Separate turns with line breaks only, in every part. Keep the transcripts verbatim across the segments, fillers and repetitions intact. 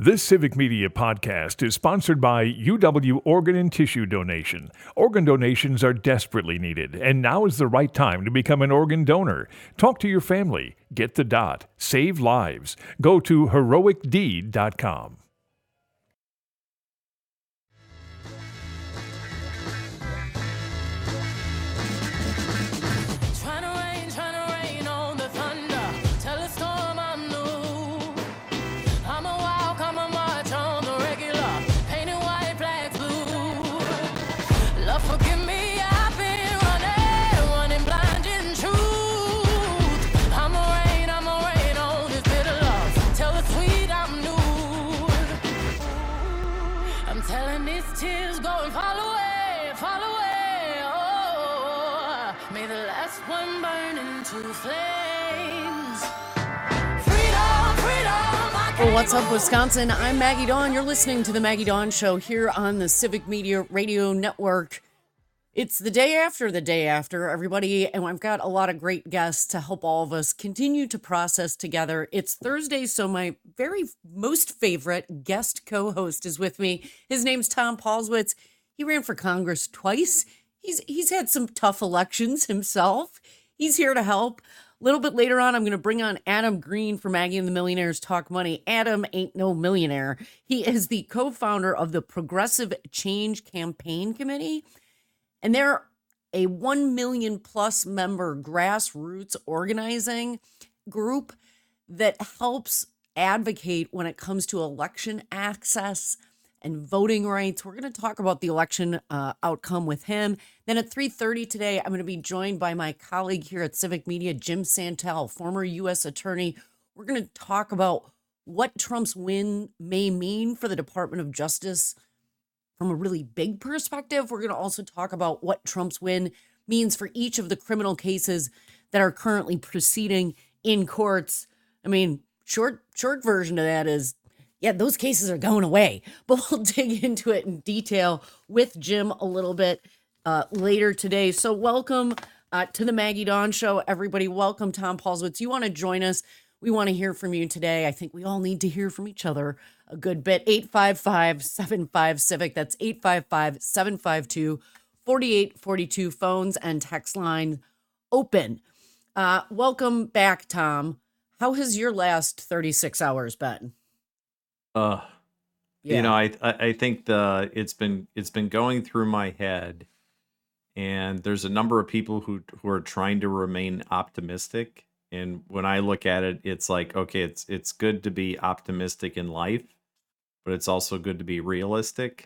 This Civic Media podcast is sponsored by U W Organ and Tissue Donation. Organ donations are desperately needed, and now is the right time to become an organ donor. Talk to your family. Get the dot. Save lives. Go to heroic deed dot com.
Well, what's up, Wisconsin? I'm Maggie Dawn. You're listening to the Maggie Dawn Show here on the Civic Media Radio Network. It's the day after the day after, everybody, and I've got a lot of great guests to help all of us continue to process together. It's Thursday, so my very most favorite guest co-host is with me. His name's Tom Paulswitz. He ran for Congress twice. He's he's had some tough elections himself. He's here to help. A little bit later on, I'm going to bring on Adam Green for Maggie and the Millionaires Talk Money. Adam ain't no millionaire. He is the co-founder of the Progressive Change Campaign Committee, and they're a one million plus member grassroots organizing group that helps advocate when it comes to election access and voting rights. We're going to talk about the election uh, outcome with him. Then at three thirty today, I'm going to be joined by my colleague here at Civic Media, Jim Santel, former U S attorney. We're going to talk about what Trump's win may mean for the Department of Justice from a really big perspective. We're going to also talk about what Trump's win means for each of the criminal cases that are currently proceeding in courts. I mean, short, short version of that is, yeah, those cases are going away, but we'll dig into it in detail with Jim a little bit uh, later today. So welcome uh, to the Maggie Dawn Show, everybody. Welcome, Tom Paulswitz. You want to join us? We want to hear from you today. I think we all need to hear from each other a good bit. eight five five, seven five, CIVIC. That's eight five five, seven five two, four eight four two. Phones and text line open. Uh, welcome back, Tom. How has your last thirty-six hours been?
Uh, yeah. You know, I, I I think the it's been it's been going through my head, and there's a number of people who who are trying to remain optimistic. And when I look at it, it's like, okay, it's it's good to be optimistic in life, but it's also good to be realistic.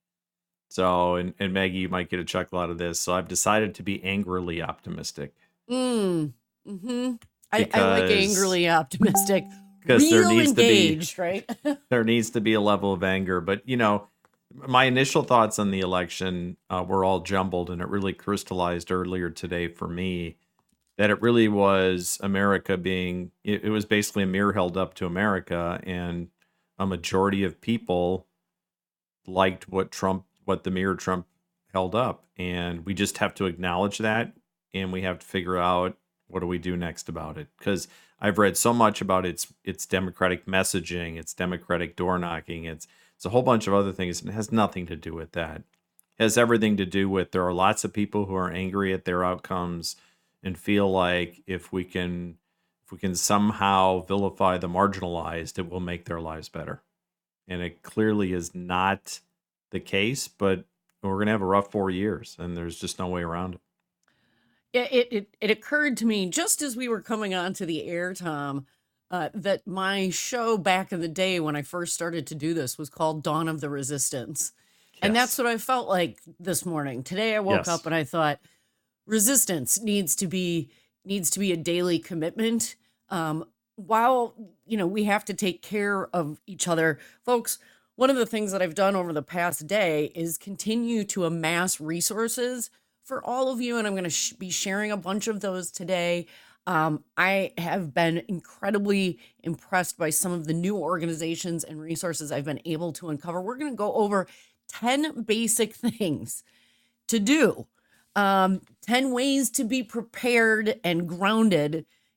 So, and, and Maggie, you might get a chuckle out of this. So I've decided to be angrily optimistic.
Mm. Mm-hmm. I, I like angrily optimistic.
Because
Real
there needs
engaged,
to be
right?
there needs to be a level of anger. But, you know, my initial thoughts on the election uh, were all jumbled, and it really crystallized earlier today for me that it really was America being, it, it was basically a mirror held up to America, and a majority of people liked what Trump, what the mirror Trump held up. And we just have to acknowledge that, and we have to figure out what do we do next about it. Because I've read so much about its its democratic messaging, its democratic door knocking, it's it's a whole bunch of other things, and it has nothing to do with that. It has everything to do with there are lots of people who are angry at their outcomes and feel like if we can if we can somehow vilify the marginalized, it will make their lives better. And it clearly is not the case, but we're going to have a rough four years, and there's just no way around it.
It, it it occurred to me just as we were coming onto the air, Tom, uh, that my show back in the day when I first started to do this was called Dawn of the Resistance. Yes. And that's what I felt like this morning. Today I woke yes. up and I thought resistance needs to be needs to be a daily commitment. Um, while, you know, we have to take care of each other. Folks, one of the things that I've done over the past day is continue to amass resources for all of you, and I'm going to sh- be sharing a bunch of those today. Um, I have been incredibly impressed by some of the new organizations and resources I've been able to uncover. We're going to go over ten basic things to do, um, ten ways to be prepared and grounded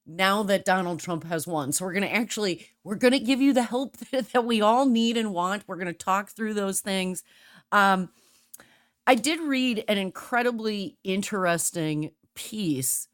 now that Donald Trump has won. So we're going to actually, we're going to give you the help that, that we all need and want. We're going to talk through those things. Um, I did read an incredibly interesting piece.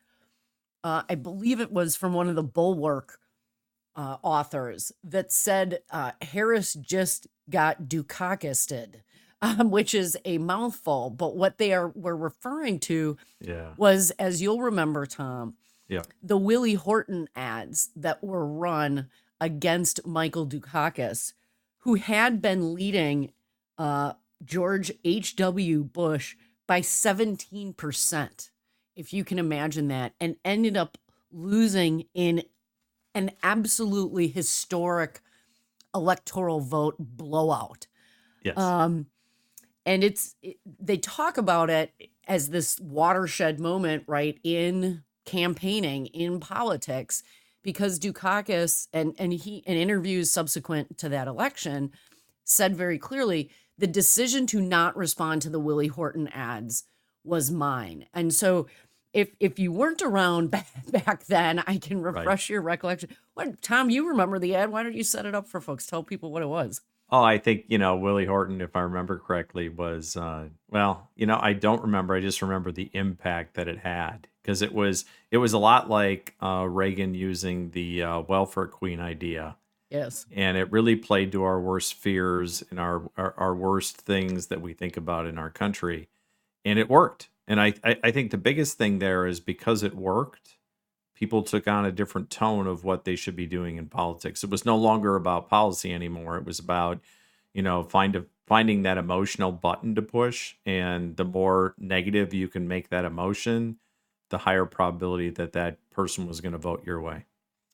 Uh, I believe it was from one of the Bulwark uh, authors that said uh, Harris just got Dukakisted, um, which is a mouthful. But what they are were referring to
Yeah.
was, as you'll remember, Tom,
Yeah.
the Willie Horton ads that were run against Michael Dukakis, who had been leading uh, George H W. Bush by seventeen percent, if you can imagine that, and ended up losing in an absolutely historic electoral vote blowout.
Yes.
Um, and it's it, they talk about it as this watershed moment, right, in campaigning, in politics, because Dukakis and and he in interviews subsequent to that election said very clearly, the decision to not respond to the Willie Horton ads was mine. And so if if you weren't around back, back then, I can refresh your recollection. What, Tom, you remember the ad? Why don't you set it up for folks? Tell people what it was.
Oh, I think, you know, Willie Horton, if I remember correctly, was, uh, well, you know, I don't remember. I just remember the impact that it had, because it was it was a lot like uh, Reagan using the uh, welfare queen idea.
Yes.
And it really played to our worst fears and our, our, our worst things that we think about in our country. And it worked. And I, I, I think the biggest thing there is because it worked, people took on a different tone of what they should be doing in politics. It was no longer about policy anymore. It was about, you know, find a, finding that emotional button to push. And the more negative you can make that emotion, the higher probability that that person was going to vote your way.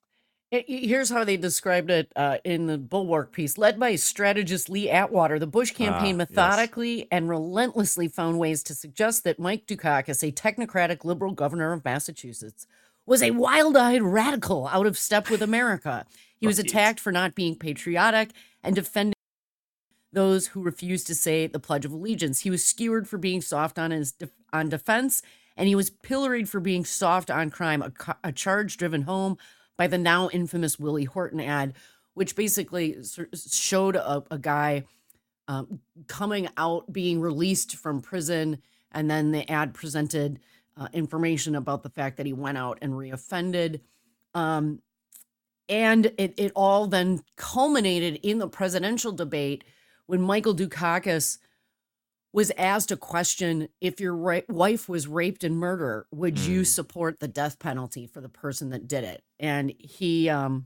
It- Here's how they described it uh, in the Bulwark piece. Led by strategist Lee Atwater, the Bush campaign
Ah, yes.
methodically and relentlessly found ways to suggest that Mike Dukakis, a technocratic liberal governor of Massachusetts, was a wild-eyed radical out of step with America. He was
Right.
attacked for not being patriotic and defending those who refused to say the Pledge of Allegiance. He was skewered for being soft on his def- on defense, and he was pilloried for being soft on crime, a, ca- a charge driven home by the now infamous Willie Horton ad, which basically sort of showed a, a guy um, coming out, being released from prison, and then the ad presented uh, information about the fact that he went out and reoffended. Um, and it, it all then culminated in the presidential debate when Michael Dukakis was asked a question: if your ra- wife was raped and murdered, would you
Mm.
support the death penalty for the person that did it? And he um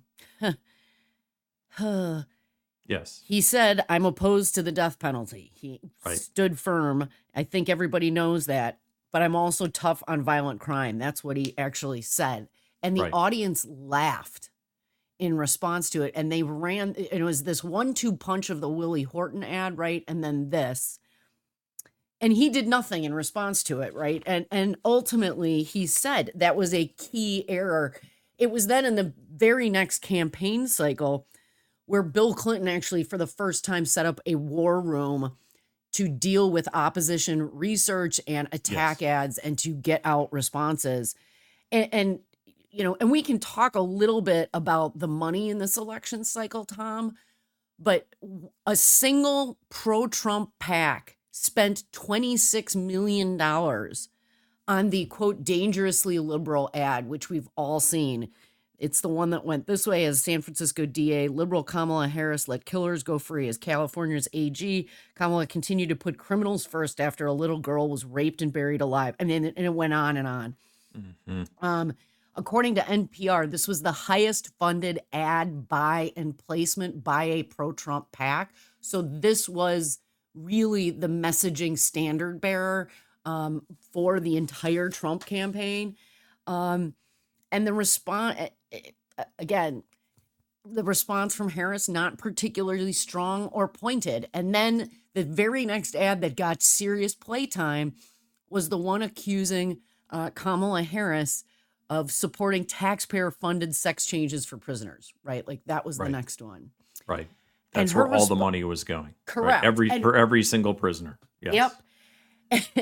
Yes.
he said, I'm opposed to the death penalty. He
Right.
stood firm. I think everybody knows that, but I'm also tough on violent crime. That's what he actually said. And the
Right.
audience laughed in response to it. And they ran, it was this one two punch of the Willie Horton ad, right? And then this. And he did nothing in response to it, right? And and ultimately he said that was a key error. It was then in the very next campaign cycle where Bill Clinton actually for the first time set up a war room to deal with opposition research and attack
Yes.
ads and to get out responses. And, and you know, and we can talk a little bit about the money in this election cycle, Tom, but a single pro-Trump PAC spent twenty-six million dollars on the quote dangerously liberal ad, which we've all seen. It's the one that went this way: as San Francisco D A, liberal Kamala Harris let killers go free. As California's A G, Kamala continued to put criminals first after a little girl was raped and buried alive. And then and it went on and on.
Mhm.
Um, according to N P R, this was the highest funded ad buy and placement by a pro-Trump PAC. So this was really the messaging standard bearer um, for the entire Trump campaign. Um, and the response, again, the response from Harris, not particularly strong or pointed. And then the very next ad that got serious playtime was the one accusing uh, Kamala Harris of supporting taxpayer-funded sex changes for prisoners, right? Like that was the
Right.
next one.
Right.
And
That's
her
where all the
respo-
money was going. right?
Correct.
Every
And-
for every single prisoner. Yes.
Yep.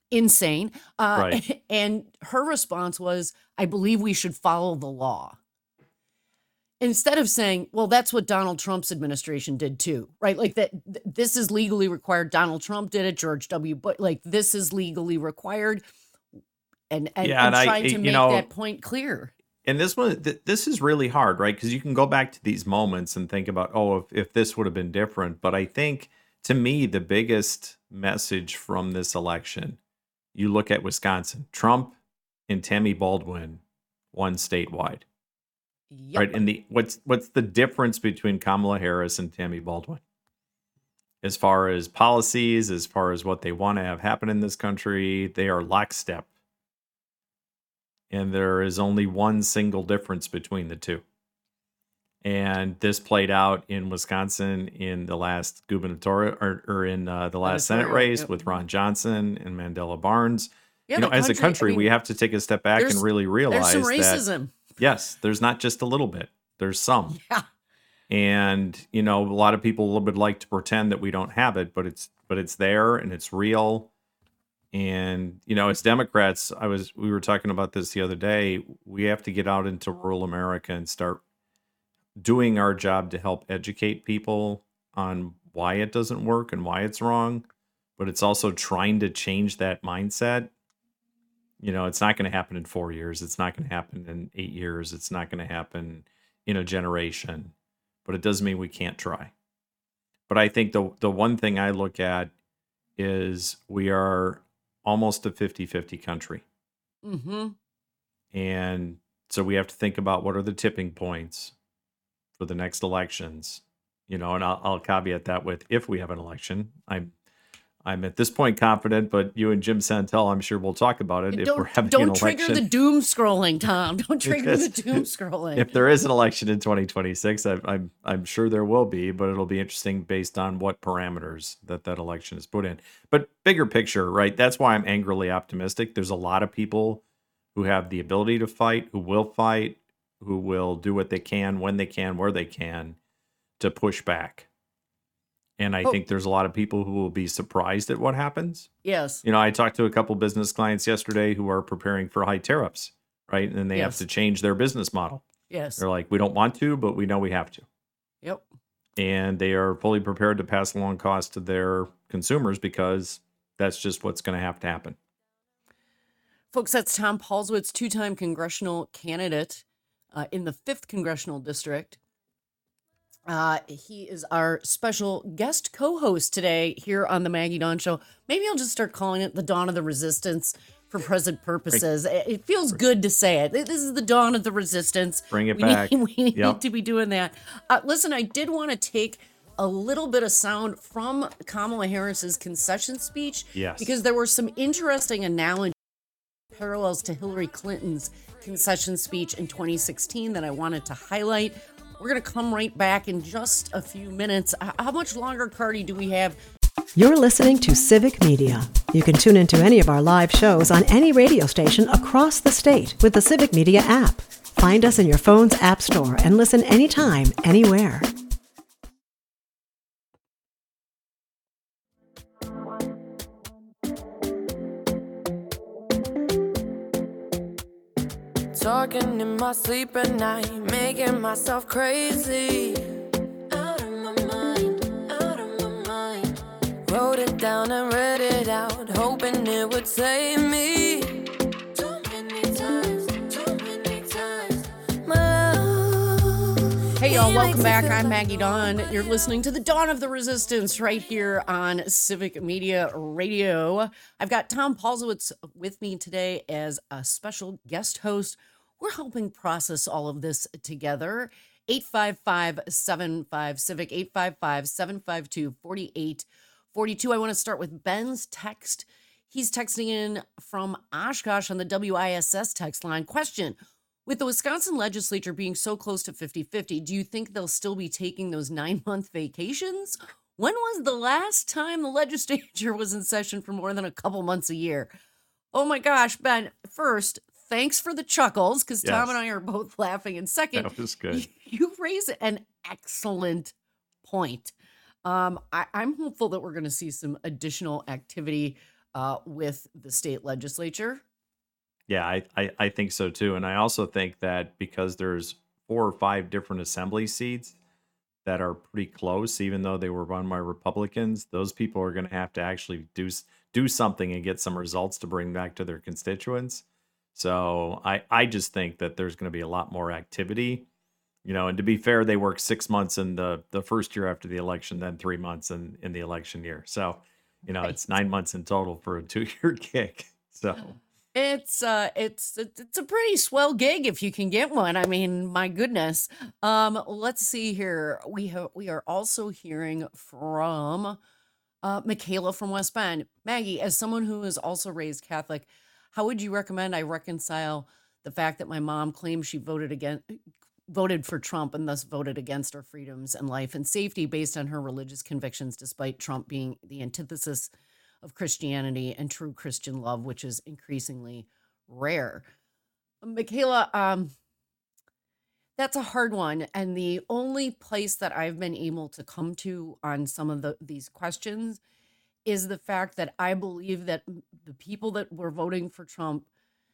insane. Uh,
Right.
and her response was, I believe we should follow the law. Instead of saying, well, that's what Donald Trump's administration did too, right? Like that, th- this is legally required. Donald Trump did it. George W. Bush, like this is legally required. And, and,
Yeah,
and
and I,
trying to
you
make
know,
that point clear.
and this one, th- this is really hard, right? Because you can go back to these moments and think about, oh, if, if this would have been different. But I think, to me, the biggest message from this election, you look at Wisconsin, Trump and Tammy Baldwin won statewide,
Yep.
right? And the what's what's the difference between Kamala Harris and Tammy Baldwin? As far as policies, as far as what they want to have happen in this country, they are lockstep. And there is only one single difference between the two. And this played out in Wisconsin in the last gubernatorial or, or in uh, the last Senate
Senatorial,
race
yep.
with Ron Johnson and Mandela Barnes.
Yeah,
you know,
the
as a
country-
country,
I mean,
we have to take a step back and
there's-
really
There's
realize
some
that
racism.
yes, there's not just a little bit. There's some.
Yeah.
And you know, a lot of people would like to pretend that we don't have it, but it's but it's there and it's real. And you know, as Democrats, I was we were talking about this the other day. We have to get out into rural America and start doing our job to help educate people on why it doesn't work and why it's wrong. But it's also trying to change that mindset. You know, it's not going to happen in four years. It's not going to happen in eight years. It's not going to happen in a generation. But it doesn't mean we can't try. But I think the the one thing I look at is we are almost a fifty-fifty country.
Mm-hmm.
And so we have to think about what are the tipping points for the next elections. You know, and I'll, I'll caveat that with if we have an election. I'm I'm at this point confident, but you and Jim Santel, I'm sure we'll talk about it if
Don't,
we're having
don't
an
trigger
election.
the doom scrolling, Tom. Don't trigger the
Because
doom scrolling.
If there is an election in twenty twenty-six, I, I'm I'm sure there will be, but it'll be interesting based on what parameters that that election is put in. But bigger picture, right? That's why I'm angrily optimistic. There's a lot of people who have the ability to fight, who will fight, who will do what they can, when they can, where they can, to push back. And I
Oh.
think there's a lot of people who will be surprised at what happens.
Yes.
You know, I talked to a couple business clients yesterday who are preparing for high tariffs, right? And they have
Yes.
to change their business model.
Yes.
They're like, we don't want to, but we know we have to.
Yep.
And they are fully prepared to pass along costs to their consumers because that's just what's going to have to happen.
Folks, that's Tom Paulswitz, two-time congressional candidate uh, in the fifth Congressional District. Uh, he is our special guest co-host today here on the Maggie Dawn Show. Maybe I'll just start calling it the Dawn of the Resistance for present purposes. It it feels good to say it. This is the Dawn of the Resistance.
Bring it
we
back.
Need, we need
Yep.
to be doing that. Uh, listen, I did want to take a little bit of sound from Kamala Harris's concession speech.
Yes.
Because there were some interesting analogies, parallels to Hillary Clinton's concession speech in twenty sixteen that I wanted to highlight. We're going to come right back in just a few minutes. H- How much longer, Cardi, do we have?
You're listening to Civic Media. You can tune into any of our live shows on any radio station across the state with the Civic Media app. Find us in your phone's app store and listen anytime, anywhere.
Talking in my sleep at night, making myself crazy. Out of my mind, out of my mind. Wrote it down and read it out, hoping it would save me. Too many times, too many times. My love.
Hey, y'all,
he
welcome
makes me
back.
feel
I'm
like
Maggie Dawn. You're listening to the Dawn of the Resistance right here on Civic Media Radio. I've got Tom Paulswitz with me today as a special guest host. We're helping process all of this together. eight five five, seven five, CIVIC, eight five five, seven five two, four eight four two. I want to start with Ben's text. He's texting in from Oshkosh on the W I S S text line. Question: with the Wisconsin legislature being so close to fifty-fifty, do you think they'll still be taking those nine-month vacations? When was the last time the legislature was in session for more than a couple months a year? Oh my gosh, Ben, first, thanks for the chuckles, because Tom
Yes.
and I are both laughing. And second,
That was good.
you raise an excellent point. Um, I, I'm hopeful that we're going to see some additional activity uh, with the state legislature.
Yeah, I, I, I think so too. And I also think that because there's four or five different assembly seats that are pretty close, even though they were run by Republicans, those people are going to have to actually do s- do something and get some results to bring back to their constituents. So I, I just think that there's going to be a lot more activity, you know, and to be fair, they worked six months in the, the first year after the election, then three months in, in the election year. So, you know, it's
Right.
nine months in total for a two-year gig. So
It's uh it's it's it's a pretty swell gig if you can get one. I mean, my goodness. Um, let's see here. We have we are also hearing from uh Michaela from West Bend. Maggie, as someone who is also raised Catholic, how would you recommend I reconcile the fact that my mom claims she voted again voted for Trump and thus voted against our freedoms and life and safety based on her religious convictions, despite Trump being the antithesis of Christianity and true Christian love, which is increasingly rare? Michaela, um, that's a hard one. And the only place that I've been able to come to on some of the, these questions is the fact that I believe that m- the people that were voting for Trump,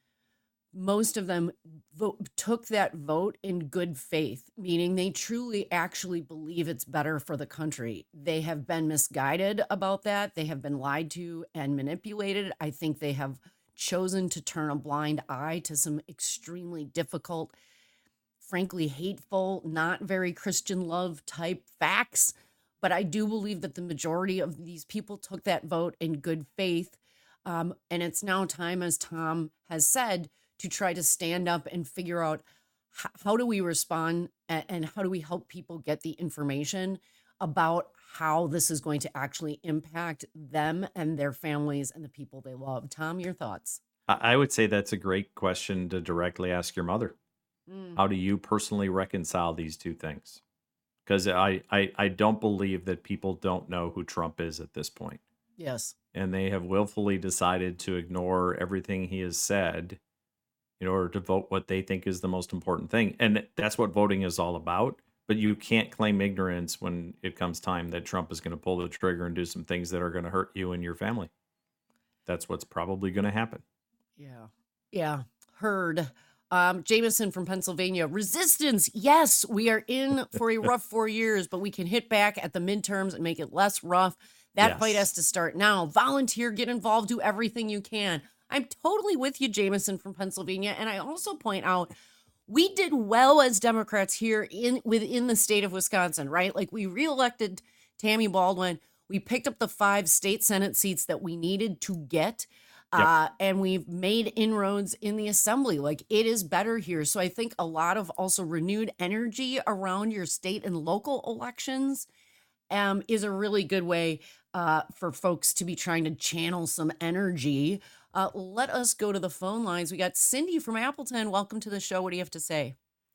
most of them vote, took that vote in good faith, meaning they truly actually believe it's better for the country. They have been misguided about that. They have been lied to and manipulated. I think they have chosen to turn a blind eye to some extremely difficult, frankly hateful, not very Christian love type facts. But I do believe that the majority of these people took that vote in good faith. Um, and it's now time, as Tom has said, to try to stand up and figure out h- how do we respond and, and how do we help people get the information about how this is going to actually impact them and their families and the people they love. Tom, your thoughts?
I I would say that's a great question to directly ask your mother.
Mm,
How do you personally reconcile these two things? Because I, I, I don't believe that people don't know who Trump is at this point.
yes.
And they have willfully decided to ignore everything he has said in order to vote what they think is the most important thing. And that's what voting is all about. But you can't claim ignorance when it comes time that Trump is going to pull the trigger and do some things that are going to hurt you and your family. That's what's probably going to happen.
Yeah. Yeah. Heard. Um, Jameson from Pennsylvania. Resistance. Yes, we are in for a rough four years, but we can hit back at the midterms and make it less rough. That fight has
Yes.
to start now. Volunteer, get involved, do everything you can. I'm totally with you, Jameson from Pennsylvania. And I also point out we did well as Democrats here in within the state of Wisconsin, right? Like we reelected Tammy Baldwin. We picked up the five state Senate seats that we needed to get.
Yep.
Uh, and we've made inroads in the assembly. Like it is better here. So I think a lot of also renewed energy around your state and local elections um, is a really good way uh, for folks to be trying to channel some energy. Uh, let us go to the phone lines. We got Cindy from Appleton. Welcome to the show. What do you have to say?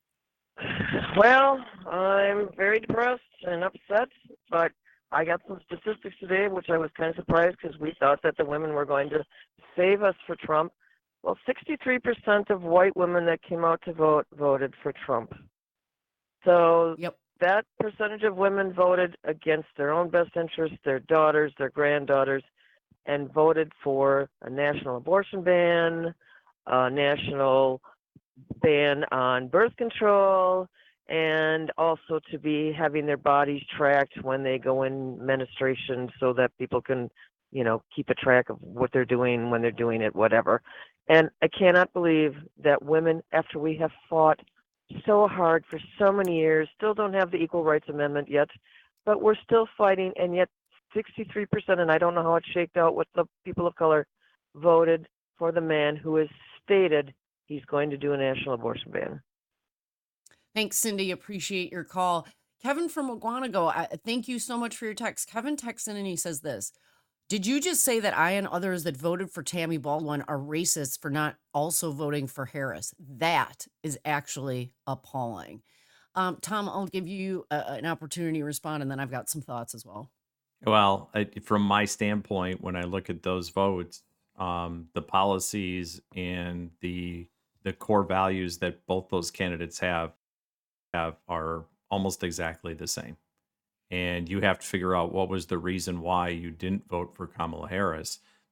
Well, I'm very depressed and upset, but I got some statistics today, which I was kind of surprised because we thought that the women were going to save us for Trump. Well, sixty-three percent of white women that came out to vote voted for Trump. So
Yep.
that percentage of women voted against their own best interests, their daughters, their granddaughters, and voted for a national abortion ban, a national ban on birth control, and also to be having their bodies tracked when they go in menstruation so that people can, you know, keep a track of what they're doing when they're doing it, whatever. And I cannot believe that women, after we have fought so hard for so many years, still don't have the Equal Rights Amendment yet, but we're still fighting, and yet sixty-three percent, and I don't know how it shaked out with the people of color, voted for the man who has stated he's going to do a national abortion ban.
Thanks, Cindy. Appreciate your call. Kevin from Oguanago, I, thank you so much for your text. Kevin texts in and he says this. Did you just say that I and others that voted for Tammy Baldwin are racist for not also voting for Harris? That is actually appalling. Um, Tom, I'll give you a, an opportunity to respond, and then I've got some thoughts as well.
Well, I, from my standpoint, when I look at those votes, um, the policies and the the core values that both those candidates have have are almost exactly the same. And you have to figure out what was the reason why you didn't vote for Kamala Harris.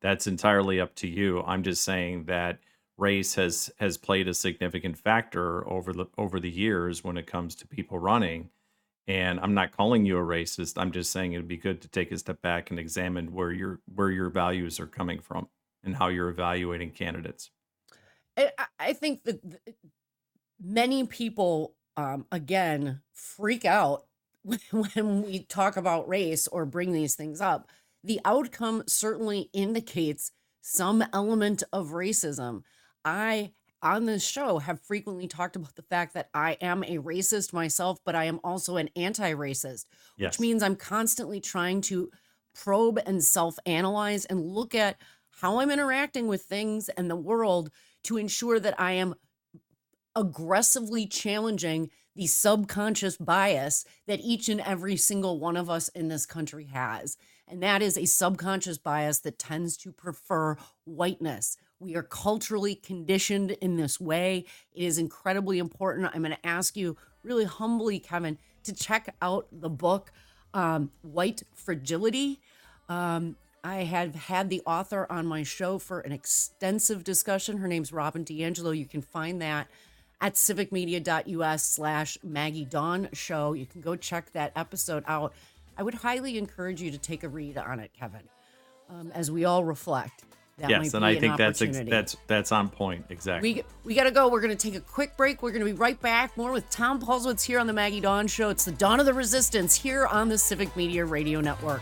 That's entirely up to you. I'm just saying that race has has played a significant factor over the over the years when it comes to people running. And I'm not calling you a racist. I'm just saying it'd be good to take a step back and examine where your where your values are coming from and how you're evaluating candidates.
I, I I think that th- many people, um, again, freak out when we talk about race or bring these things up. The outcome certainly indicates some element of racism. I, on this show, have frequently talked about the fact that I am a racist myself, but I am also an anti-racist, which
Yes.
means I'm constantly trying to probe and self-analyze and look at how I'm interacting with things and the world to ensure that I am aggressively challenging the subconscious bias that each and every single one of us in this country has. And that is a subconscious bias that tends to prefer whiteness. We are culturally conditioned in this way. It is incredibly important. I'm going to ask you really humbly, Kevin, to check out the book, um, White Fragility. Um, I have had the author on my show for an extensive discussion. Her name's Robin DiAngelo. You can find that at civicmedia.us slash Maggie Dawn Show. You can go check that episode out. I would highly encourage you to take a read on it, Kevin, um, as we all reflect. That might
Yes,
be
and I
an
think that's ex-
opportunity.
that's that's on point. Exactly.
We we got to go. We're going to take a quick break. We're going to be right back. More with Tom Paulswitz here on the Maggie Dawn Show. It's the Dawn of the Resistance here on the Civic Media Radio Network.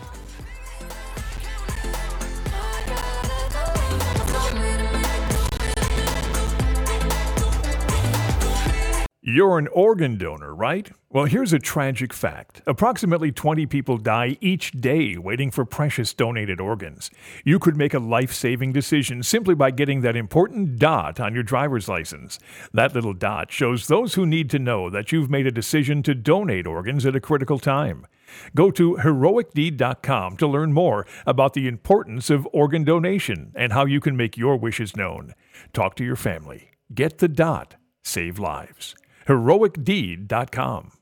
You're an organ donor, right? Well, here's a tragic fact. Approximately twenty people die each day waiting for precious donated organs. You could make a life-saving decision simply by getting that important dot on your driver's license. That little dot shows those who need to know that you've made a decision to donate organs at a critical time. Go to heroic deed dot com to learn more about the importance of organ donation and how you can make your wishes known. Talk to your family. Get the dot. Save lives. heroic deed dot com.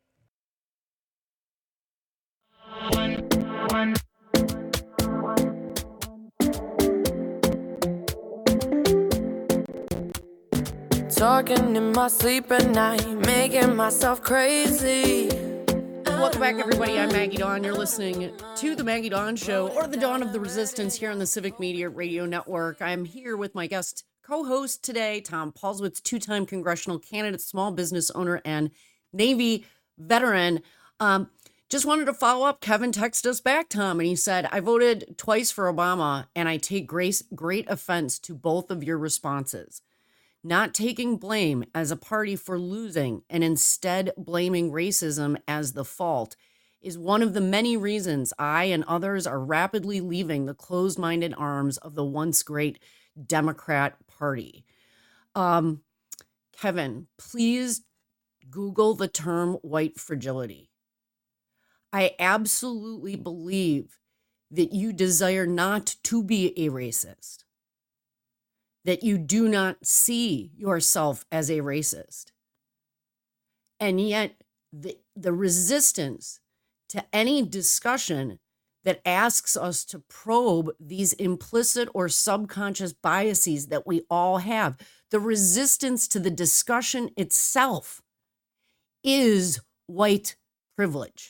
Talking in my sleep at night, making myself crazy.
Welcome back, everybody. I'm Maggie Dawn. You're listening to the Maggie Dawn Show, or the Dawn of the Resistance, here on the Civic Media Radio Network. I'm here with my guest co-host today, Tom Paulswitz, two-time congressional candidate, small business owner, and Navy veteran. Um, just wanted to follow up. Kevin texted us back, Tom, and he said, I voted twice for Obama, and I take great, great offense to both of your responses. Not taking blame as a party for losing and instead blaming racism as the fault is one of the many reasons I and others are rapidly leaving the closed-minded arms of the once great Democrat Party. Um, Kevin, please Google the term white fragility. I absolutely believe that you desire not to be a racist, that you do not see yourself as a racist. And yet the, the resistance to any discussion that asks us to probe these implicit or subconscious biases that we all have, the resistance to the discussion itself is white privilege.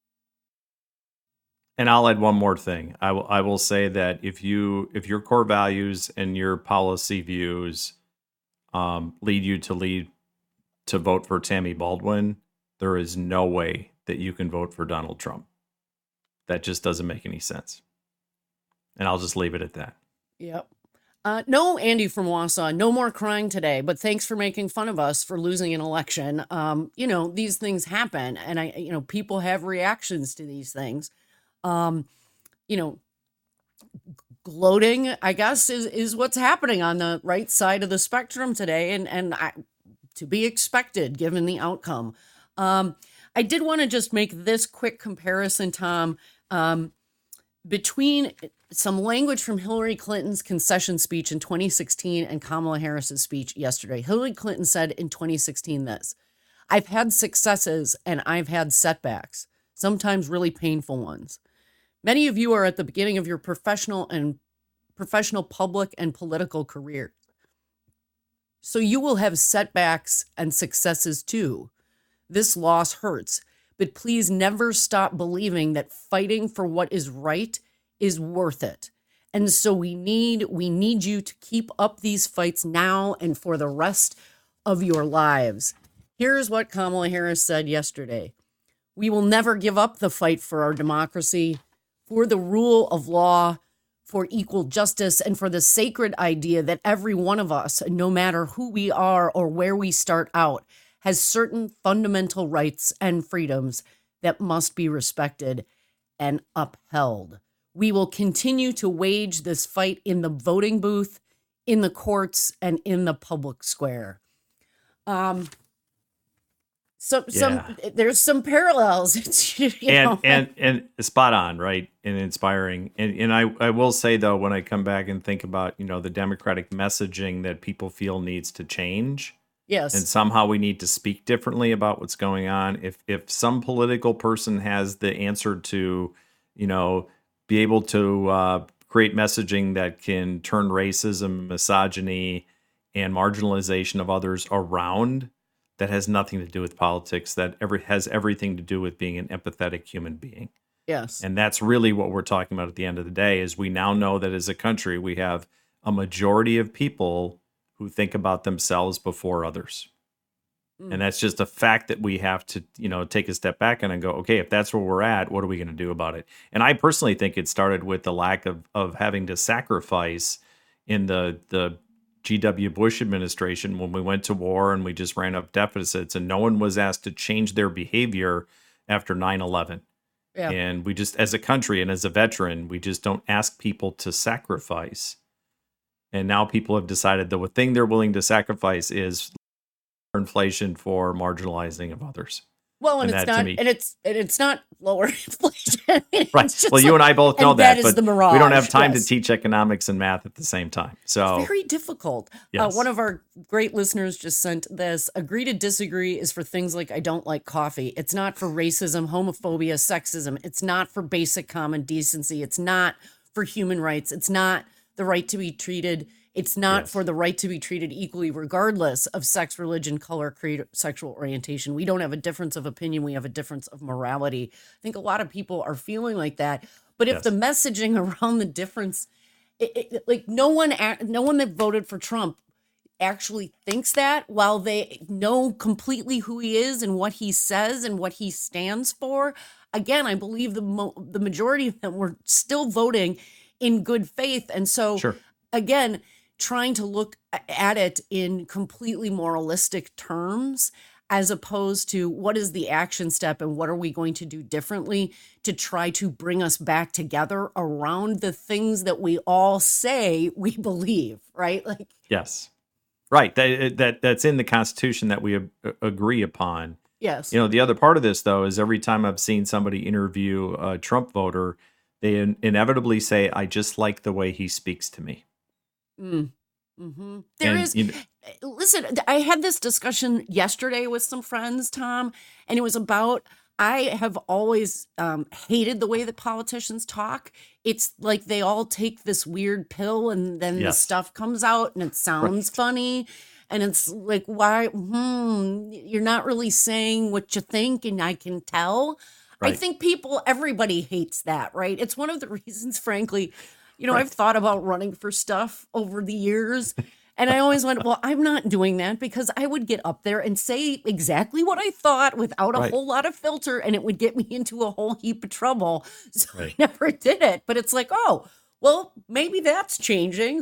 And I'll add one more thing. I will I will say that if you if your core values and your policy views um, lead you to lead to vote for Tammy Baldwin, there is no way that you can vote for Donald Trump. That just doesn't make any sense. And I'll just leave it at that.
Yep. Uh, no, Andy from Wausau, no more crying today, but thanks for making fun of us for losing an election. Um, you know, these things happen, and I, you know, people have reactions to these things. Um, you know, gloating, I guess, is, is what's happening on the right side of the spectrum today, and, and I, to be expected given the outcome. Um, I did want to just make this quick comparison, Tom, um, between some language from Hillary Clinton's concession speech in twenty sixteen and Kamala Harris's speech yesterday. Hillary Clinton said in twenty sixteen this: I've had successes and I've had setbacks, sometimes really painful ones. Many of you are at the beginning of your professional and professional, public, and political career. So you will have setbacks and successes too. This loss hurts, but please never stop believing that fighting for what is right is worth it. And so we need we need you to keep up these fights now and for the rest of your lives. Here's what Kamala Harris said yesterday. We will never give up the fight for our democracy, for the rule of law, for equal justice, and for the sacred idea that every one of us, no matter who we are or where we start out, has certain fundamental rights and freedoms that must be respected and upheld. We will continue to wage this fight in the voting booth, in the courts, and in the public square. Um, so,
Yeah.
some there's some parallels. It's, you
and
know,
and and spot on, right? And inspiring. And and I I will say though, when I come back and think about, you know, the democratic messaging that people feel needs to change,
yes,
and somehow we need to speak differently about what's going on. If if some political person has the answer to, you know, be able to uh, create messaging that can turn racism, misogyny, and marginalization of others around, that has nothing to do with politics, that every has everything to do with being an empathetic human being.
yes,
And that's really what we're talking about at the end of the day, is we now know that as a country, we have a majority of people who think about themselves before others.
Mm.
And that's just a fact that we have to, you know, take a step back and then go, okay, if that's where we're at, what are we going to do about it? And I personally think it started with the lack of of having to sacrifice in the the G W Bush administration when we went to war and we just ran up deficits and no one was asked to change their behavior after nine eleven.
yeah.
And we just, as a country and as a veteran, we just don't ask people to sacrifice. And now people have decided the thing they're willing to sacrifice is inflation for marginalizing of others.
Well, and,
And
it's
that, to
not,
me-
and it's and it's not lower inflation. It's
Right.
just
Well, you
like-
and I both know
and
that,
that is
but
the mirage,
we don't have time
yes.
to teach economics and math at the same time. So
Very difficult. Uh,
Yes.
one of our great listeners just sent this. Agree to disagree is for things like I don't like coffee. It's not for racism, homophobia, sexism. It's not for basic common decency. It's not for human rights. It's not the right to be treated. It's not
Yes.
for the right to be treated equally, regardless of sex, religion, color, creed, sexual orientation. We don't have a difference of opinion. We have a difference of morality. I think a lot of people are feeling like that. But if
Yes.
the messaging around the difference, it, it, like no one, ac- no one that voted for Trump actually thinks that, while they know completely who he is and what he says and what he stands for. Again, I believe the mo- the majority of them were still voting in good faith, and so
Sure.
again, trying to look at it in completely moralistic terms, as opposed to what is the action step and what are we going to do differently to try to bring us back together around the things that we all say we believe, right? Like,
Yes. Right. That, that that's in the Constitution that we a- agree upon.
yes.
You know, the other part of this, though, is every time I've seen somebody interview a Trump voter, they in- inevitably say, I just like the way he speaks to me.
Mm. hmm There
And,
is.
you know-
Listen, I had this discussion yesterday with some friends, Tom, and it was about. I have always um, hated the way that politicians talk. It's like they all take this weird pill, and then the
Yes.
stuff comes out, and it sounds
Right.
funny. And it's like, why? Hmm, you're not really saying what you think, and I can tell. I
Right.
think people, everybody hates that, right? It's one of the reasons, frankly, you know,
Right.
I've thought about running for stuff over the years. And I always went, well, I'm not doing that because I would get up there and say exactly what I thought without a
Right.
whole lot of filter, and it would get me into a whole heap of trouble. So
Right.
I never did it. But it's like, oh, well, maybe that's changing.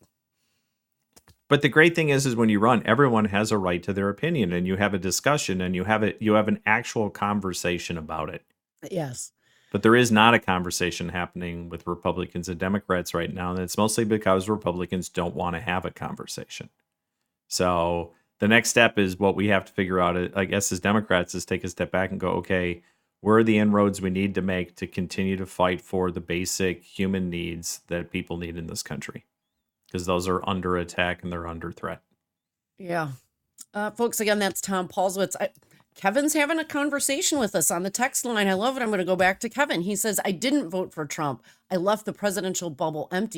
But the great thing is, is when you run, everyone has a right to their opinion, and you have a discussion, and you have it, you have an actual conversation about it.
Yes.
But there is not a conversation happening with Republicans and Democrats right now, and it's mostly because Republicans don't want to have a conversation. So the next step is what we have to figure out, I guess, as Democrats, is take a step back and go, okay, where are the inroads we need to make to continue to fight for the basic human needs that people need in this country? Because those are under attack and they're under threat.
Yeah. Uh, folks, again, that's Tom Paulswitz. I, Kevin's having a conversation with us on the text line. I love it. I'm going to go back to Kevin. He says, I didn't vote for Trump. I left the presidential bubble empty.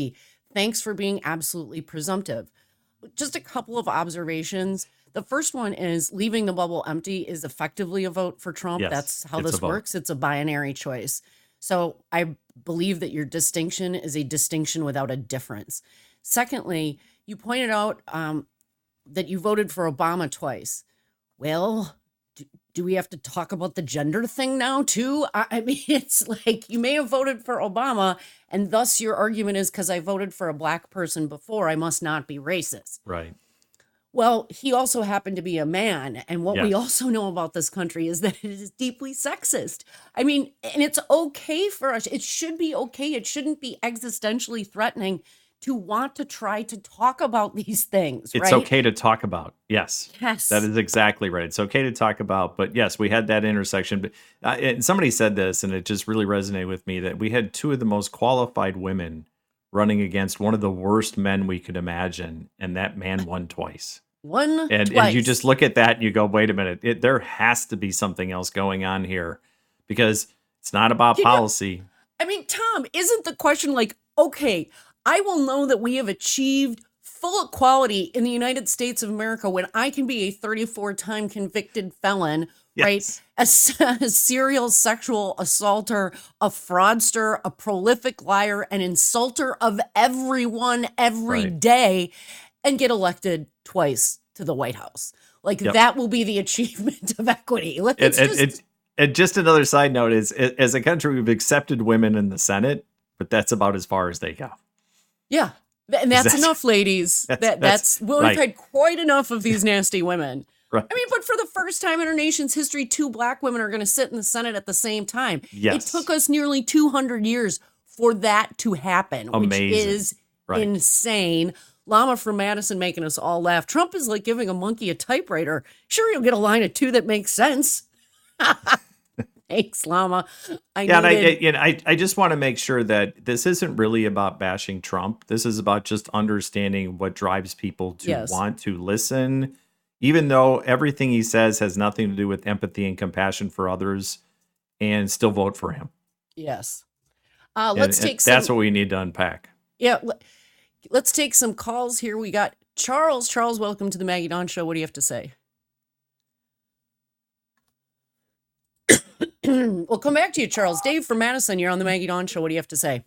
thanks for being absolutely presumptive. Just a couple of observations. The first one is leaving the bubble empty is effectively a vote for Trump.
Yes,
That's how
it's a
this
vote.
works. It's a binary choice. So I believe that your distinction is a distinction without a difference. Secondly, you pointed out um, that you voted for Obama twice. Well, do, do we have to talk about the gender thing now too? I, I mean, it's like you may have voted for Obama, and thus your argument is because I voted for a black person before, I must not be racist.
Right.
Well, he also happened to be a man. And what we
Yes.
also know about this country is that it is deeply sexist. I mean, and it's okay for us. It should be okay. It shouldn't be existentially threatening to want to try to talk about these things,
It's
right?
okay to talk about. Yes.
Yes.
That is exactly right. It's okay to talk about, but yes, we had that intersection. But uh, and somebody said this, and it just really resonated with me that we had two of the most qualified women running against one of the worst men we could imagine, and that man won twice.
One
And
twice.
and you just look at that and you go, wait a minute, it, there has to be something else going on here because it's not about
You know-
policy.
I mean, Tom, isn't the question like, okay, I will know that we have achieved full equality in the United States of America when I can be a thirty-four time convicted felon, right?
Yes.
A, s- a serial sexual assaulter, a fraudster, a prolific liar, an insulter of everyone every
Right.
day, and get elected twice to the White House. Like
Yep.
that will be the achievement of equity. Let's
And, and,
just,
and, and just another side note is, a- as a country, we've accepted women in the Senate, but that's about as far as they go.
yeah. Th- And that's,
That's-
enough, ladies.
that's-
that
that's-
that's, well,
right.
we've had quite enough of these nasty women.
Right.
I mean, but for the first time in our nation's history, two black women are going to sit in the Senate at the same time.
Yes.
It took us nearly two hundred years for that to happen, which
Amazing.
is
Right.
insane. Llama from Madison making us all laugh. Trump is like giving a monkey a typewriter. Sure, you'll get a line or two that makes sense. Thanks, Llama. I
Yeah, and I,
needed-
I, and I, I just want to make sure that this isn't really about bashing Trump. This is about just understanding what drives people to
Yes.
want to listen, even though everything he says has nothing to do with empathy and compassion for others, and still vote for him.
yes. Uh,
And-
let's
and
take some.
That's what we need to unpack.
Yeah, le- let's take some calls here. We got Charles. Charles, welcome to the Maggie Dawn Show. What do you have to say? We'll come back to you, Charles. Dave from Madison, you're on the Maggie Dawn Show. What do you have to say?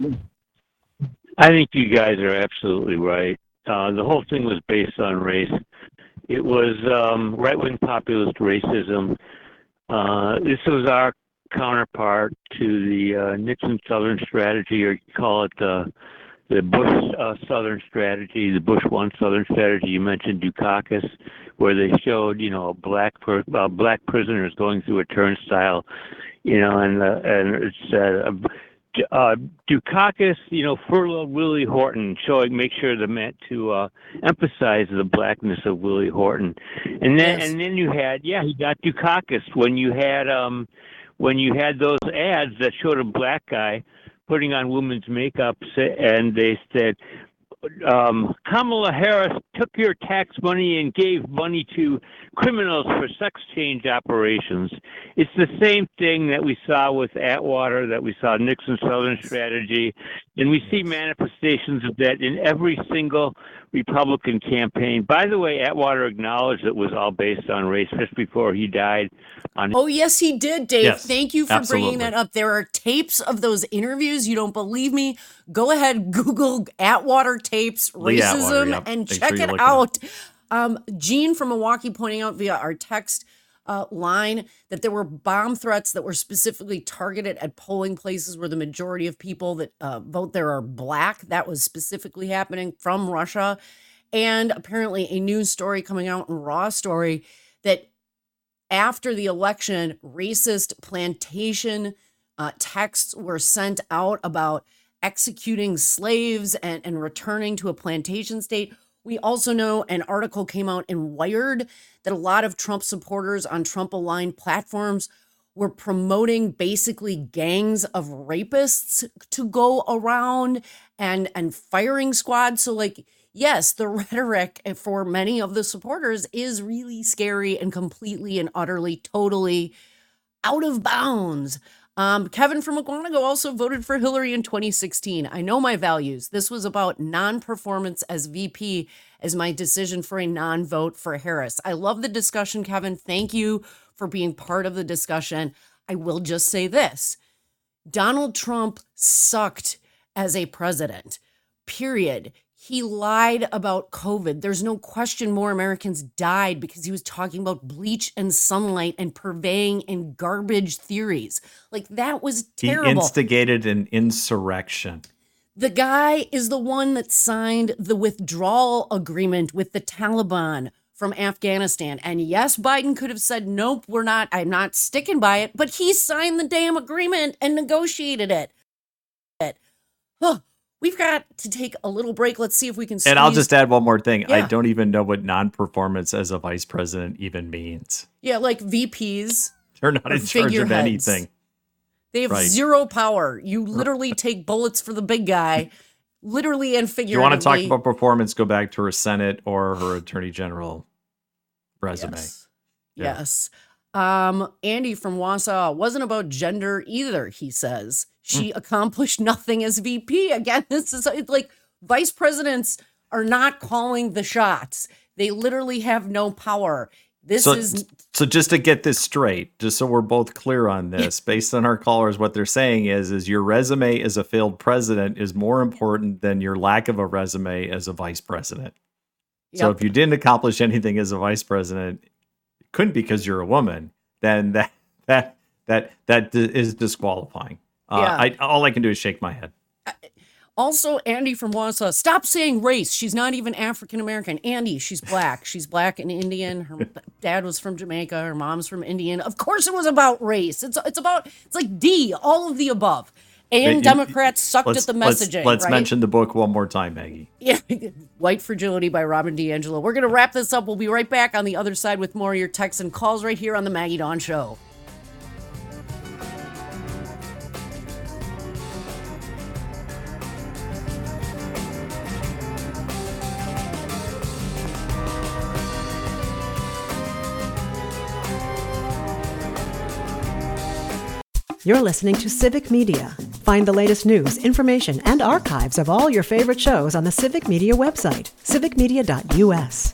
I think you guys are absolutely right. Uh, the whole thing was based on race. It was um, right-wing populist racism. Uh, this was our counterpart to the uh, Nixon Southern strategy, or you call it the the Bush uh, Southern strategy, the Bush One Southern strategy. You mentioned Dukakis, where they showed, you know, black per, uh, black prisoners going through a turnstile, you know, and uh, and it said. Uh, Uh, Dukakis, you know, furloughed Willie Horton, showing, make sure to meant to uh, emphasize the blackness of Willie Horton, and then
Yes.
and then you had, yeah, he got Dukakis when you had um when you had those ads that showed a black guy putting on women's makeup, sa- and they said. Um, Kamala Harris took your tax money and gave money to criminals for sex change operations. It's the same thing that we saw with Atwater, that we saw Nixon Southern strategy, and we see manifestations of that in every single Republican campaign. By the way, Atwater acknowledged it was all based on race just before he died. On
Oh, yes, he did, Dave.
Yes,
Thank you for bringing
absolutely.
that up. There are tapes of those interviews. You don't believe me? Go ahead, Google Atwater tapes,
Lee
racism,
Atwater, yep.
and
Make
check
sure you
it
look it
out. Um, Gene from Milwaukee pointing out via our text uh, line that there were bomb threats that were specifically targeted at polling places where the majority of people that uh, vote there are black. That was specifically happening from Russia. And apparently a news story coming out in Raw Story that after the election, racist plantation uh, texts were sent out about executing slaves and, and returning to a plantation state. We also know an article came out in Wired that a lot of Trump supporters on Trump-aligned platforms were promoting basically gangs of rapists to go around and, and firing squads. So like, yes, the rhetoric for many of the supporters is really scary and completely and utterly, totally out of bounds. Um, Kevin from McGuanago also voted for Hillary in twenty sixteen. I know my values. This was about non-performance as V P as my decision for a non-vote for Harris. I love the discussion, Kevin. Thank you for being part of the discussion. I will just say this. Donald Trump sucked as a president, period. He lied about COVID. There's no question more Americans died because he was talking about bleach and sunlight and purveying in garbage theories. Like, that was terrible.
He instigated an insurrection.
The guy is the one that signed the withdrawal agreement with the Taliban from Afghanistan. And yes, Biden could have said, nope, we're not, I'm not sticking by it. But he signed the damn agreement and negotiated it. Oh, we've got to take a little break. Let's see if we can squeeze.
And I'll just add one more thing.
Yeah.
I don't even know what non-performance as a vice president even means.
Yeah, like V Ps.
They're not in charge of anything.
They have
Right.
zero power. You literally take bullets for the big guy, literally and
If
figuratively.
you want to talk about performance, go back to her Senate or her Attorney General resume.
Yes.
Yeah.
Yes. Um, Andy from Wausau, wasn't about gender either, he says. She mm. accomplished nothing as V P. Again, this is like vice presidents are not calling the shots. They literally have no power. This
so,
is
so just to get this straight, just so we're both clear on this, based on our callers, what they're saying is, is your resume as a failed president is more important than your lack of a resume as a vice president. Yep. So if you didn't accomplish anything as a vice president, it couldn't because you're a woman, then that that that that is disqualifying. Uh,
yeah.
I, all I can do is shake my head.
Also, Andy from Wausau, stop saying race. She's not even African-American. Andy, she's black. She's black and Indian. Her dad was from Jamaica. Her mom's from Indian. Of course it was about race. It's it's about, it's like D, all of the above. And
you,
Democrats sucked at the
let's,
messaging.
Let's
right?
mention the book one more time, Maggie.
Yeah, White Fragility by Robin DiAngelo. We're going to wrap this up. We'll be right back on the other side with more of your texts and calls right here on the Maggie Dawn Show.
You're listening to Civic Media. Find the latest news, information, and archives of all your favorite shows on the Civic Media website, civic media dot u s.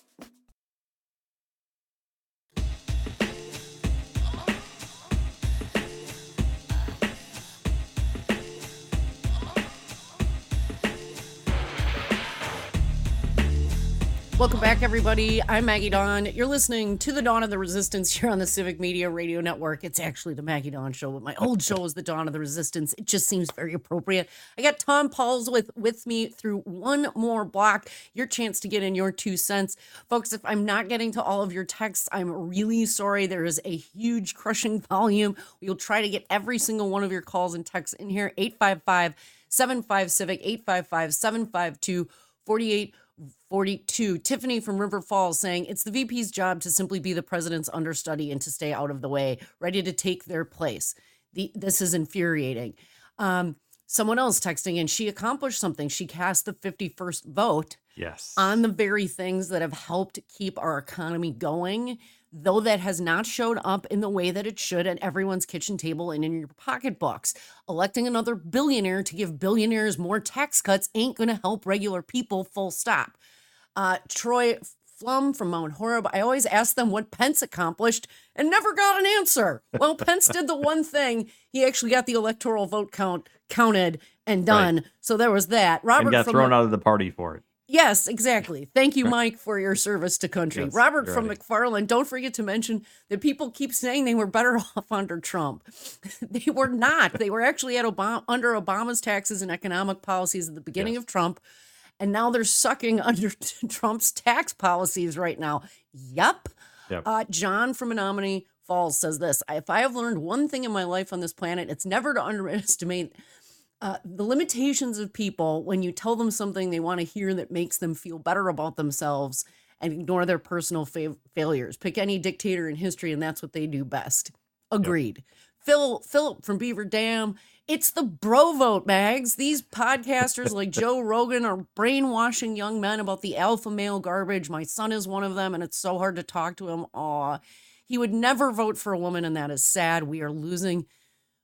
Welcome back, everybody. I'm Maggie Dawn. You're listening to the Dawn of the Resistance here on the Civic Media Radio Network. It's actually the Maggie Dawn Show, but my old show is the Dawn of the Resistance. It just seems very appropriate. I got Tom Pauls with, with me through one more block. Your chance to get in your two cents. Folks, if I'm not getting to all of your texts, I'm really sorry. There is a huge crushing volume. We'll try to get every single one of your calls and texts in here. eight five five, seven five, civic, eight five five, seven five two, four eight forty-two. Tiffany from River Falls saying it's the V P's job to simply be the president's understudy and to stay out of the way, ready to take their place. The, this is infuriating. Um, someone else texting in, she accomplished something. She cast the fifty-first vote
yes.
on the very things that have helped keep our economy going, though that has not showed up in the way that it should at everyone's kitchen table and in your pocketbooks. Electing another billionaire to give billionaires more tax cuts ain't going to help regular people, full stop. Uh, Troy Flum from Mount Horeb, I always ask them what Pence accomplished and never got an answer. Well, Pence did the one thing. He actually got the electoral vote count counted and done. Right. So there was that. Robert
and got
from
thrown
the-
out of the party for it.
Yes, exactly. Thank you, Mike, for your service to country.
Yes,
Robert from
right.
McFarland, don't forget to mention that people keep saying they were better off under Trump. They were not. They were actually at Obama, under Obama's taxes and economic policies at the beginning yes. of Trump, and now they're sucking under Trump's tax policies right now. Yep.
yep.
Uh, John from Menominee Falls says this, if I have learned one thing in my life on this planet, it's never to underestimate Uh, the limitations of people when you tell them something they want to hear that makes them feel better about themselves and ignore their personal fa- failures. Pick any dictator in history and that's what they do best. Agreed. Yep. Phil, Philip from Beaver Dam, it's the bro vote, Mags. These podcasters like Joe Rogan are brainwashing young men about the alpha male garbage. My son is one of them and it's so hard to talk to him. Aw, he would never vote for a woman and that is sad. We are losing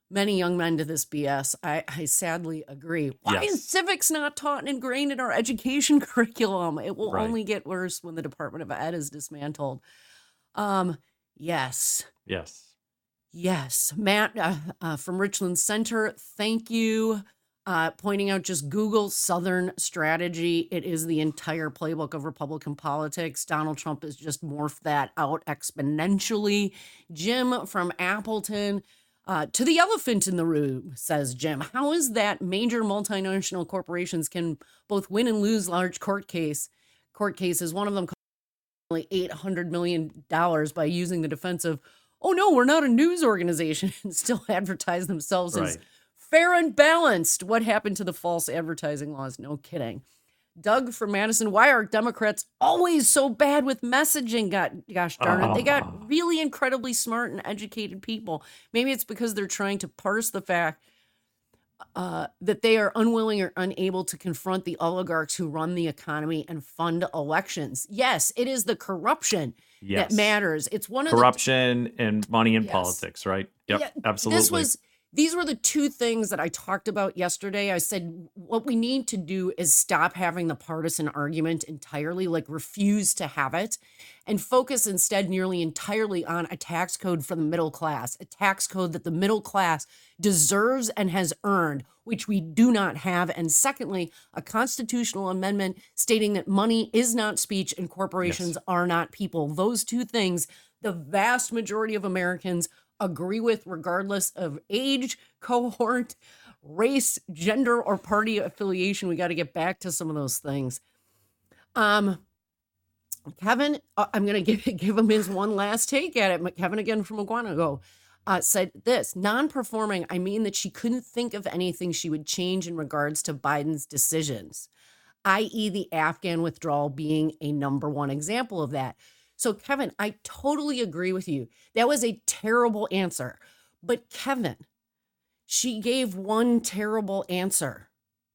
many young men to this B S. I, I sadly agree. Why
Yes.
is civics not taught and ingrained in our education curriculum? It will
Right.
only get worse when the Department of Ed is dismantled. Um, yes.
Yes.
Yes. Matt uh, uh, from Richland Center, thank you. Uh, pointing out just Google Southern strategy. It is the entire playbook of Republican politics. Donald Trump has just morphed that out exponentially. Jim from Appleton, uh, to the elephant in the room, says Jim. How is that major multinational corporations can both win and lose large court case court cases? One of them cost eight hundred million dollars by using the defense of, oh no, we're not a news organization, and still advertise themselves as
Right.
fair and balanced. What happened to the false advertising laws? No kidding. Doug from Madison, why are Democrats always so bad with messaging? God, gosh darn it. They
Oh.
got really incredibly smart and educated people. Maybe it's because they're trying to parse the fact uh, that they are unwilling or unable to confront the oligarchs who run the economy and fund elections. Yes, it is the corruption
Yes.
that matters. It's one of the
Corruption and money in
Yes.
politics, right? Yep,
Yeah,
absolutely.
This was these were the two things that I talked about yesterday. I said what we need to do is stop having the partisan argument entirely, like refuse to have it, and focus instead nearly entirely on a tax code for the middle class, a tax code that the middle class deserves and has earned, which we do not have. And secondly, a constitutional amendment stating that money is not speech and corporations
Yes.
are not people. Those two things, the vast majority of Americans agree with, regardless of age, cohort, race, gender, or party affiliation. We got to get back to some of those things. Um, Kevin, uh, I'm going to give give him his one last take at it. Kevin again from Oguanago uh, said this: non-performing. I mean that she couldn't think of anything she would change in regards to Biden's decisions, that is, the Afghan withdrawal being a number one example of that. So, Kevin, I totally agree with you. That was a terrible answer. But, Kevin, she gave one terrible answer.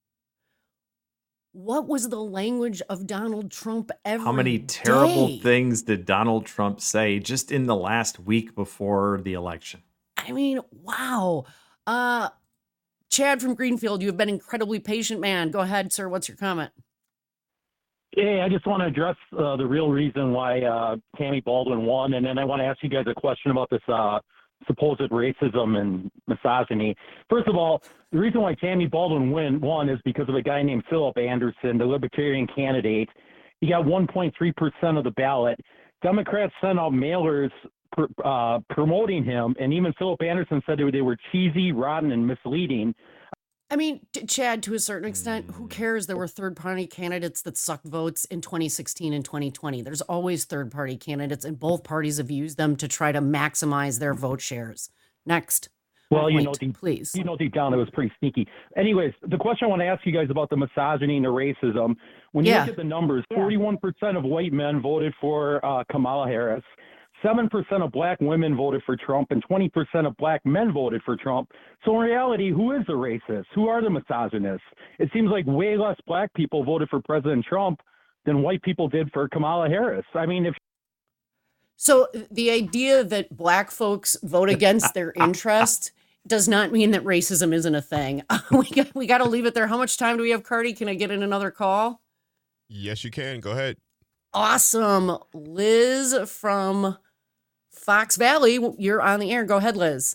What was the language of Donald Trump every
How many terrible
day?
things did Donald Trump say just in the last week before the election?
I mean, wow. Uh, Chad from Greenfield, you have been incredibly patient, man. Go ahead, sir. What's your comment?
Hey, I just want to address uh, the real reason why uh, Tammy Baldwin won, and then I want to ask you guys a question about this uh, supposed racism and misogyny. First of all, the reason why Tammy Baldwin win, won is because of a guy named Philip Anderson, the Libertarian candidate. He got one point three percent of the ballot. Democrats sent out mailers pr- uh, promoting him, and even Philip Anderson said they were cheesy, rotten, and misleading.
I mean, t- Chad, to a certain extent, who cares? There were third-party candidates that sucked votes in twenty sixteen and twenty twenty. There's always third-party candidates, and both parties have used them to try to maximize their vote shares. Next.
Well, you
point,
know, deep,
please.
you know, deep down, it was pretty sneaky. Anyways, the question I want to ask you guys about the misogyny and the racism, when you
Yeah.
look at the numbers, forty-one percent of white men voted for uh, Kamala Harris, seven percent of black women voted for Trump, and twenty percent of black men voted for Trump. So in reality, who is the racist? Who are the misogynists? It seems like way less black people voted for President Trump than white people did for Kamala Harris. I mean, if
So the idea that black folks vote against their interest does not mean that racism isn't a thing. we got, we got to leave it there. How much time do we have, Cardi? Can I get in another call?
Yes, you can. Go ahead.
Awesome. Liz from Fox Valley, you're on the air. Go ahead, Liz.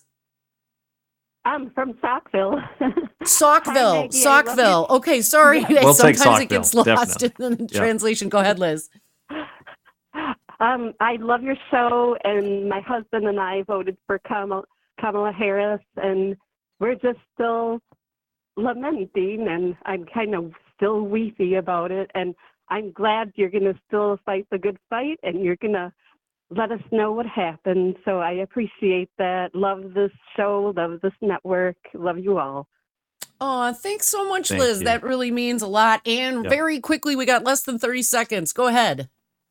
I'm from Saukville.
Saukville.
Maggie, I love
Saukville. Okay, sorry.
Yeah.
We'll take
Sometimes it gets
Saukville,
lost in the
Yeah.
translation. Go ahead, Liz.
Um, I love your show, and my husband and I voted for Kamala, Kamala Harris, and we're just still lamenting, and I'm kind of still weepy about it, and I'm glad you're going to still fight the good fight, and you're going to let us know what happened. So I appreciate that. Love this show, love this network, love you all.
Oh, thanks so much,
Thank
Liz.
you.
That really means a lot. And
Yeah.
very quickly, we got less than thirty seconds. Go ahead.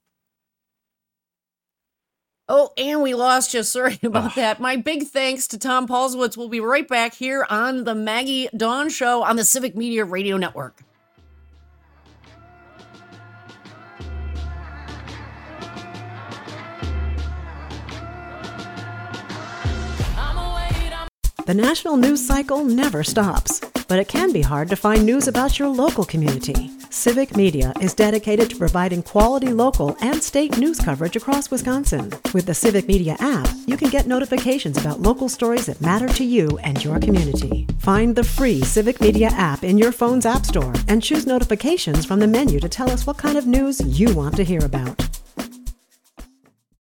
Oh, and we lost you. Sorry about
Ugh.
that. My big thanks to Tom Paulswitz. We'll be right back here on the Maggie Dawn Show on the Civic Media Radio Network.
The national news cycle never stops, but it can be hard to find news about your local community. Civic Media is dedicated to providing quality local and state news coverage across Wisconsin. With the Civic Media app, you can get notifications about local stories that matter to you and your community. Find the free Civic Media app in your phone's app store and choose notifications from the menu to tell us what kind of news you want to hear about.